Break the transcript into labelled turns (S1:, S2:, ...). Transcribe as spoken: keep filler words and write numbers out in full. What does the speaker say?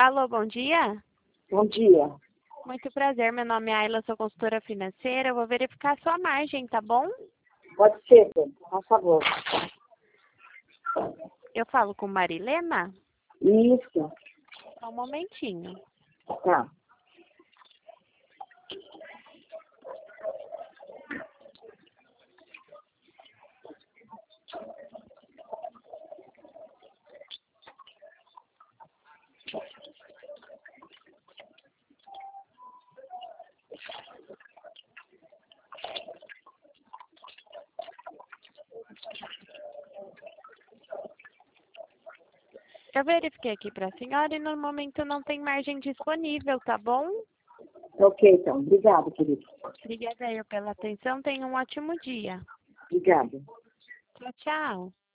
S1: Alô, bom dia.
S2: Bom dia.
S1: Muito prazer, meu nome é Ayla, sou consultora financeira. Eu vou verificar a sua margem, tá bom?
S2: Pode ser, por favor.
S1: Eu falo com Marilena?
S2: Isso.
S1: Só um momentinho.
S2: Tá.
S1: Eu verifiquei aqui para a senhora e no momento não tem margem disponível, tá bom?
S2: Ok, então. Obrigada, querido.
S1: Obrigada eu pela atenção. Tenha um ótimo dia.
S2: Obrigada.
S1: Tchau, tchau.